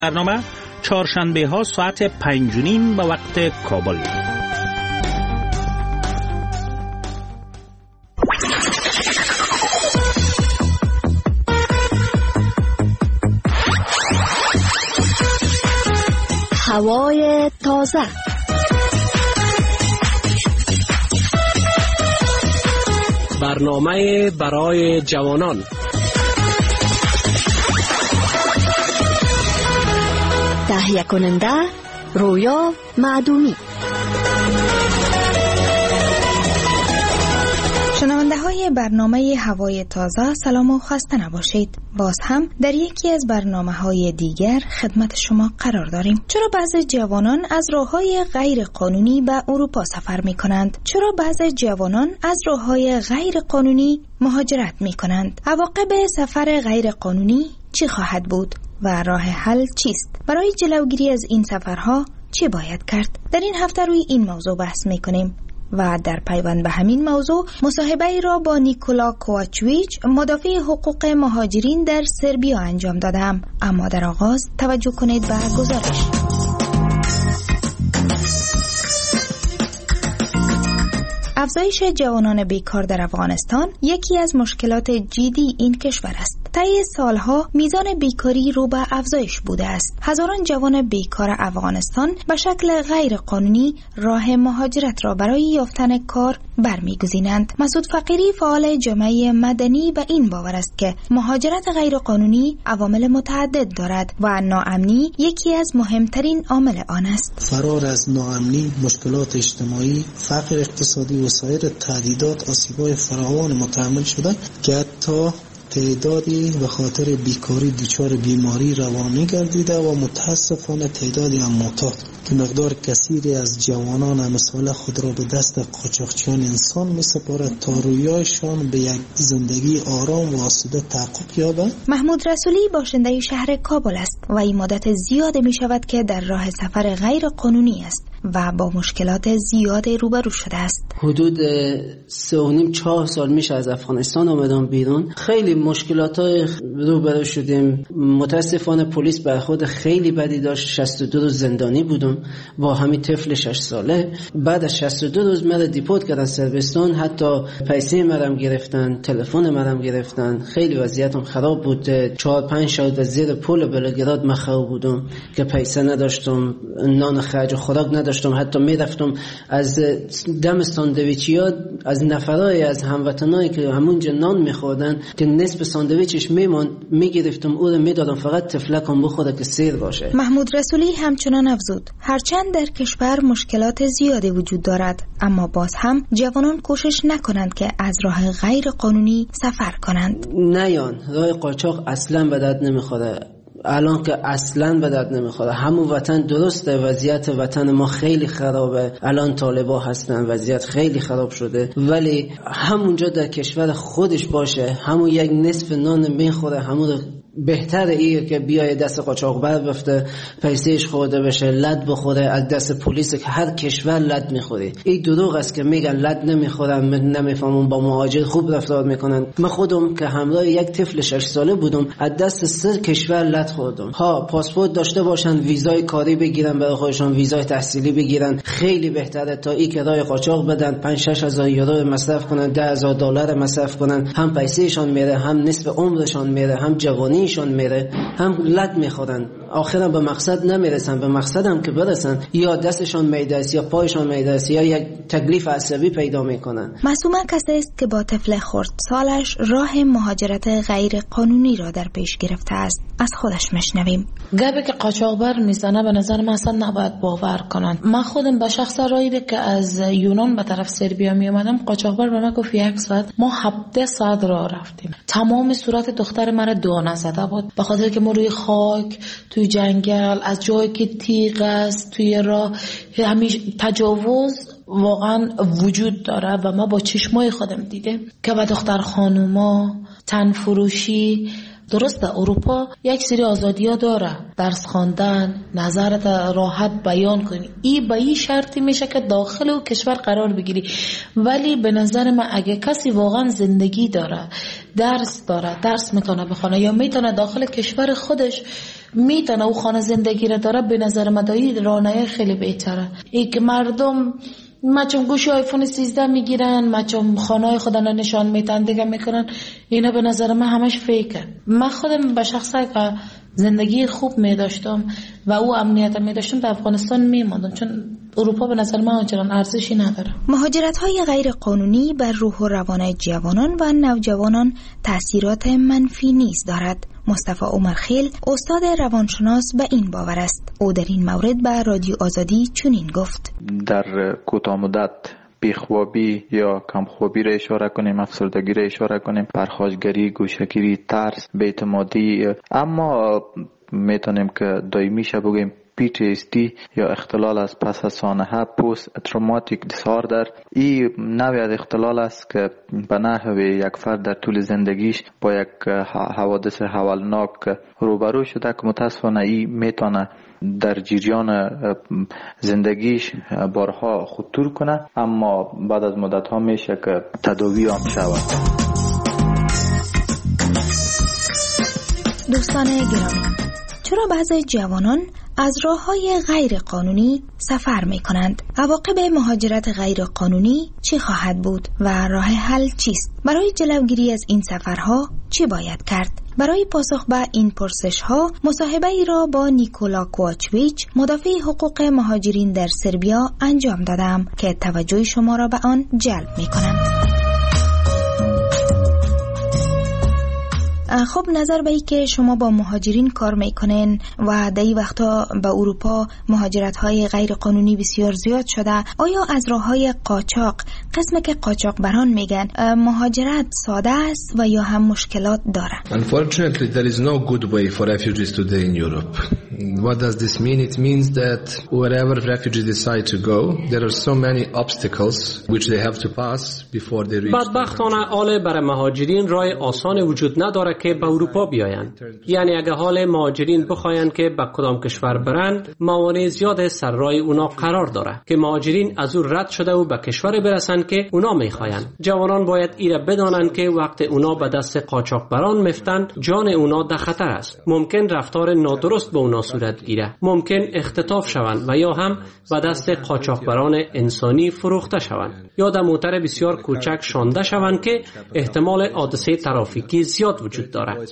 برنامه چهارشنبه ها ساعت 5:30 به وقت کابل. هوای تازه، برنامه برای جوانان، تهیه کننده رویا معدومی. شنونده های برنامه هوای تازه، سلام و خسته نباشید. باز هم در یکی از برنامه های دیگر خدمت شما قرار داریم. چرا بعضی جوانان از راه‌های غیر قانونی به اروپا سفر می کنند؟ چرا بعضی جوانان از راه‌های غیر قانونی مهاجرت می کنند؟ عواقب سفر غیر قانونی چی خواهد بود و راه حل چیست؟ برای جلوگیری از این سفرها چی باید کرد؟ در این هفته روی این موضوع بحث می کنیم و در پیوند به همین موضوع مصاحبه را با نیکولا کوواچویچ، مدافع حقوق مهاجرین در سربیا انجام دادم. اما در آغاز توجه کنید به گزارش. افزایش جوانان بیکار در افغانستان یکی از مشکلات جدی این کشور است. طی سالها میزان بیکاری رو به افزایش بوده است. هزاران جوان بیکار افغانستان به شکل غیر قانونی راه مهاجرت را برای یافتن کار برمیگزینند. مسعود فقیری، فعال جامعه مدنی، به این باور است که مهاجرت غیر قانونی عوامل متعدد دارد و ناامنی یکی از مهمترین عامل آن است. فرار از ناامنی، مشکلات اجتماعی، فقر اقتصادی و سایر تهدیدات آسیب‌های فراوان متحمل شده که حتی تعدادی به خاطر بیکاری دچار بیماری روانی گردیده و متاسفانه تعدادی هم معتاد که مقدار کثیری از جوانان امثال خود را به دست قاچاقچیان انسان می‌سپارد تا رویایشان به یک زندگی آرام و آسوده تحقق یابد. محمود رسولی باشنده شهر کابل است و این مدت زیاد می‌شود که در راه سفر غیر قانونی است و با مشکلات زیاد روبرو شده است. حدود 3.5-4 سال میشه از افغانستان آمدم بیرون. خیلی مشکلات‌های روبرو شدیم. متاسفانه پلیس برخورد خیلی بدی داشت. 62 روز زندانی بودم با همین طفل 6 ساله. بعد از 62 روز مرا دیپورت کردن سربستان. حتی پیسه مرا گرفتن، تلفن مرا گرفتن. خیلی وضعیتم خراب بود. 4-5 شب زیر پل بلگراد مخاو بودم که پیسه نداشتم، نان خرج و خوراک نداشتم. حتی میرفتم از دم ساندویچیا از نفرای از هموطنایی که همونجا نان میخوردن که نصف ساندویچش میگرفتم او رو میدادم فقط تفلکم بخوره که سیر باشه. محمود رسولی همچنان افزود هرچند در کشور مشکلات زیادی وجود دارد، اما باز هم جوانان کوشش نکنند که از راه غیر قانونی سفر کنند. نیان راه قاچاق اصلا به درد نمیخوره. الان که اصلا به درد نمیخوره. همون وطن درسته، وضعیت وطن ما خیلی خرابه. الان طالبا هستن، وضعیت خیلی خراب شده، ولی همونجا در کشور خودش باشه همون یک نصف نان میخوره. همون بهتره ایه که بیای دست قاچاقبر بفته، پیسهش خورده بشه، لد بخوره از دست پلیس که هر کشور لد میخوری. این دروغ است که میگن لد نمیخورن، نمیفهمون با مهاجر خوب رفتار میکنن. من خودم که همراه یک طفل 6 ساله بودم از دست 3 کشور لد خوردم. ها پاسپورت داشته باشن، ویزای کاری بگیرن برای خودشون، ویزای تحصیلی بگیرن. خیلی بهتره تا این که راه قاچاق بدن 5-6 هزار یورو مصرف کنن، 10,000 دلار مصرف کنن. هم پیسهشون میره، هم نصف عمرشون میره، هم جوانی شون میره، هم لد میخورن. آخرا به مقصد نمیرسن. به مقصد هم که برسن یا دستشون میدرس یا پایشون میدرس یا یک تکلیف عصبی پیدا میکنن. معصومه کسی است که با طفل خردسالش راه مهاجرت غیر قانونی را در پیش گرفته است. از خودش میشنویم. گپی که قاچاقبر میزنه به نظر من اصلا نباید باور کنن. من خودم به شخص رایده که از یونان به طرف سربیا می اومدم، قاچاقبر به من گفت 1 ساعت. ما 17 ساعت راه رفتیم. تمام صورت دختر من دانه زده بود به خاطر که ما روی خاک، توی جنگل، از جایی که تیغ است توی راه، همیشه تجاوز واقعا وجود داره و ما با چشمای خودم دیدم که به دختر خانوما تن فروشی. درسته اروپا یک سری آزادی‌ها داره، درس خواندن، نظرت راحت بیان کنی. این به این شرطی میشه که داخل او کشور قرار بگیری. ولی به نظر من اگه کسی واقعا زندگی داره، درس داره، درس میتونه بخونه یا میتونه داخل کشور خودش میتونه او خانه زندگی را داره، به نظر من رانه خیلی بهتره. ای که مردم مچم گوشی آیفون 13 میگیرن، مچم خانه خود را نشان میتن دیگه میکنن، اینا به نظر من همش فیکه. من خودم به شخصه که زندگی خوب میداشتم و او امنیت میداشتم در افغانستان میماندم، چون اروپا به نظر من آنچنان ارزشی نداره. مهاجرت‌های غیر قانونی بر روح و روان جوانان و نوجوانان تأثیرات منفی نیز دارد. مصطفی عمرخیل استاد روانشناس به این باور است. او در این مورد به رادیو آزادی چنین گفت: در کوتاه مدت بیخوابی یا کمخوابی را اشاره کنیم، افسردگی را اشاره کنیم، پرخاشگری، گوشه‌گیری، ترس، بی‌اعتمادی، اما میتونیم که دائمی شه بگیم PTSD یا اختلال از پس از سانحه، پست تروماتیک دیساردر. این نوعی از اختلال است که به نحو یک فرد در طول زندگیش با یک حوادث هولناک روبرو شده که متاسفانه این میتونه در جریان زندگیش بارها خطور کنه، اما بعد از مدت ها میشه که تداوی هم شود. دوستان گرامی، چرا بعضی جوانان از راه‌های غیر قانونی سفر می‌کنند؟ عواقب مهاجرت غیر قانونی چی خواهد بود و راه حل چیست؟ برای جلوگیری از این سفرها چی باید کرد؟ برای پاسخ به این پرسش‌ها مصاحبه‌ای را با نیکولا کوواچویچ، مدافع حقوق مهاجرین در سربیا انجام دادم که توجه شما را به آن جلب می‌کنم. خب نظر به ای که شما با مهاجرین کار میکنین و در این وقتا به اروپا مهاجرت‌های غیر قانونی بسیار زیاد شده، آیا از راه‌های قاچاق، قسمی که قاچاقبران میگن، مهاجرت ساده است و یا هم مشکلات داره؟ Unfortunately, there is no good way for refugees today in Europe. What does this mean? It means that wherever refugees decide to go, there are so many obstacles which they have to pass before they reach. بدبختانه حال برای مهاجرین راه آسان وجود نداره که به اروپا بیایند. یعنی اگه حال مهاجرین بخواین که به کدام کشور برند، موانع زیاد سر راه اونا قرار داره که مهاجرین از او رد شده و به کشور برسن که اونا میخواین. جوانان باید ایره بدانن که وقت اونا به دست قاچاقبران مفتن، جان اونا در خطر است. ممکن رفتار نادرست به اونا صورت گیره، ممکن اختطاف شوند و یا هم به دست قاچاقبران انسانی فروخته شوند یا در موتر بسیار کوچک شانده شوند که احتمال حادثه ترافیکی زیاد وجود دارد.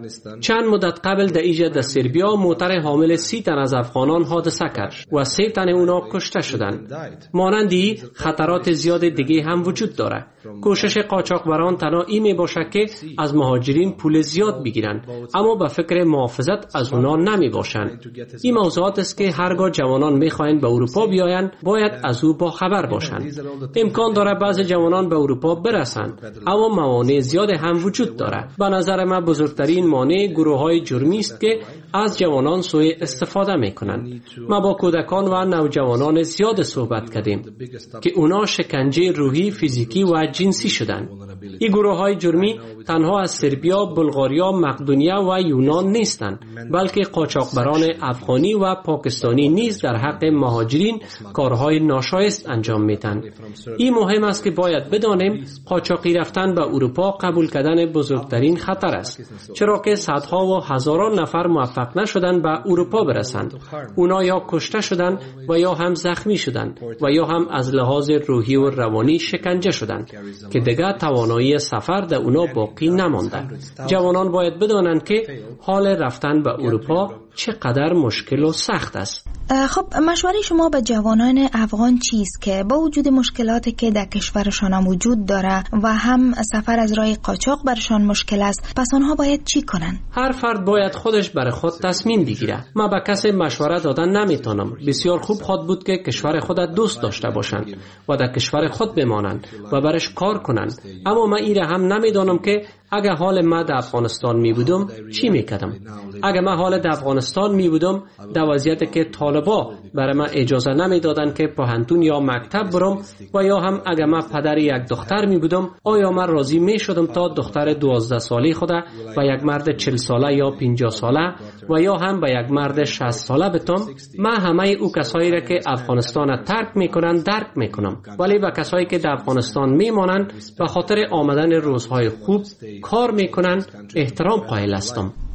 چند مدت قبل در ایجاد در سربیا موتر حامل 30 تن از افغانان حادثه کرد و 3 تن اونا کشته شدند. مانندی خطرات زیاد دیگه هم وجود داره. کوشش قاچاقبران تنها این می باشه که از مهاجرین پول زیاد بگیرن، اما به فکر محافظت از اونا نمی باشن. این موضوعات است که هرگاه جوانان می خواهند به اروپا بیاین باید از او با خبر باشند. امکان داره بعضی جوانان به اروپا برسند، اما موانع زیاد هم وجود داره. به نظر من بزرگترین مانع گروه‌های جرمی است که از جوانان سوء استفاده میکنند. ما با کودکان و نوجوانان زیاد صحبت کردیم که اونا شکنجه روحی، فیزیکی و جنسی شدند. این گروه‌های جرمی تنها از سربیا، بلغاریا، مقدونیه و یونان نیستند، بلکه قاچاقبران افغانی و پاکستانی نیز در حق مهاجرین کارهای ناشایست انجام میدن. این مهم است که باید بدانیم قاچاقی رفتن به اروپا قبول کردن بزرگترین خطر است، چرا که صدها و هزاران نفر موفق نشدن به اروپا برسند. اونا یا کشته شدند و یا هم زخمی شدند و یا هم از لحاظ روحی و روانی شکنجه شدند که دیگر توانایی سفر در اونا باقی نمانده. جوانان باید بدانند که حال رفتن به اروپا چقدر مشکل و سخت است. خب مشوره شما به جوانان افغان چیست که با وجود مشکلاتی که در کشورشان هم وجود داره و هم سفر از راه قاچاق برشان مشکل است، پس آنها باید چی کنن؟ هر فرد باید خودش برای خود تصمیم بگیره. من به کسی مشوره دادن نمیتونم. بسیار خوب خود بود که کشور خود دوست داشته باشند و در کشور خود بمانند و برش کار کنند، اما من ایره هم نمیدونم که اگه حال من در افغانستان می بودم چی میکردم. اگه من حال در افغانستان می بودم در وضعیتی که طالبا برای من اجازه نمیدادن که پوهنتون یا مکتب برم و یا هم اگه من پدر یک دختر می بودم، آیا من راضی می شدم تا دختر 12 ساله خدا و یک مرد 40 ساله یا 50 ساله و یا هم به یک مرد 60 ساله بتم؟ من همه او کسایی را که افغانستان ترک میکنن درک میکنم، ولی به کسایی که در افغانستان میمانند به خاطر آمدن روزهای خوب کار میکنن احترام قائل هستم.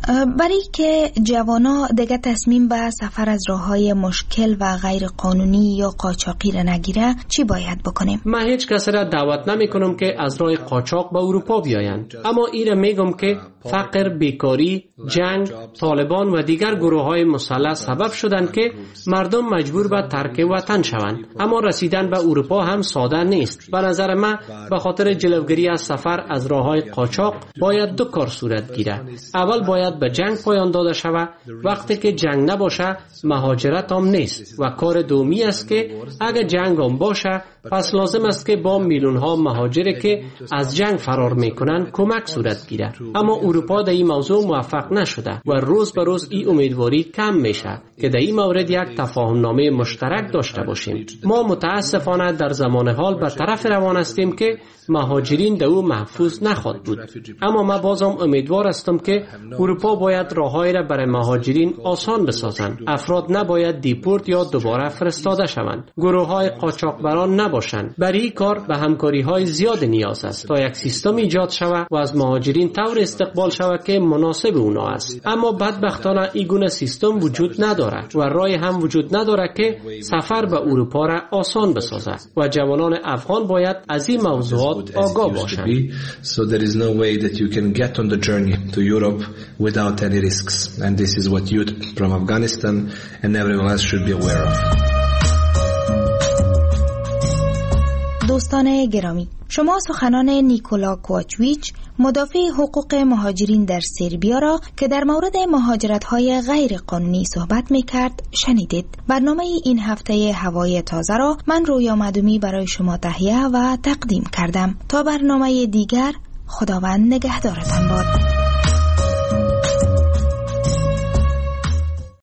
برای که جوانا دیگه تصمیم به سفر از راههای مشکل و غیر قانونی یا قاچاقی را نگیره چی باید بکنیم؟ من هیچ کس را دعوت نمی کنم که از راه قاچاق به اروپا بیایند، اما ایره میگم که فقر، بیکاری، جنگ، طالبان و دیگر گروه‌های مسلح سبب شدند که مردم مجبور به ترک وطن شوند. اما رسیدن به اروپا هم ساده نیست. به نظر من به خاطر جلوگیری از سفر از راه‌های قاچاق باید دو کار صورت گیره. اول باید به جنگ پایان داده شود. وقتی که جنگ نباشه مهاجرت هم نیست و کار دومی است که اگر جنگ هم باشه پس لازم است که با میلیون ها مهاجری که از جنگ فرار میکنن کمک صورت گیره. اما اروپا در این موضوع موفق نشده و روز به روز این امیدواری کم میشه که در این مورد یک تفاهم نامه مشترک داشته باشیم. ما متاسفانه در زمان حال به طرف روان هستیم که مهاجرین در او محفوظ نخواهد بود. اما من بازم امیدوار هستم که اروپا باید راههایی را برای مهاجرین آسان بسازند. افراد نباید دیپورت یا دوباره فرستاده شوند. گروه‌های قاچاقبران نباشند. برای این کار به همکاری‌های زیاد نیاز است تا یک سیستم ایجاد شود و از مهاجرین طور استقبال شود که مناسب اونا است. اما بدبختانه این گونه سیستم وجود ندارد و راهی هم وجود ندارد که سفر به اروپا را آسان بسازد و جوانان افغان باید از این موضوعات آگاه باشند. So there is no way that you can get on the journey to Europe without any risks, and this is what youth from Afghanistan and everyone else should be aware of. دوستان گرامی، شما سخنان نیکولا کوچویچ مدافع حقوق مهاجرین در سربیا را که در مورد مهاجرت‌های غیر قانونی صحبت می‌کرد شنیدید. برنامه این هفته هوای تازه را من رویا معدومی برای شما تهیه و تقدیم کردم. تا برنامه دیگر، خداوند نگهدارتان باد.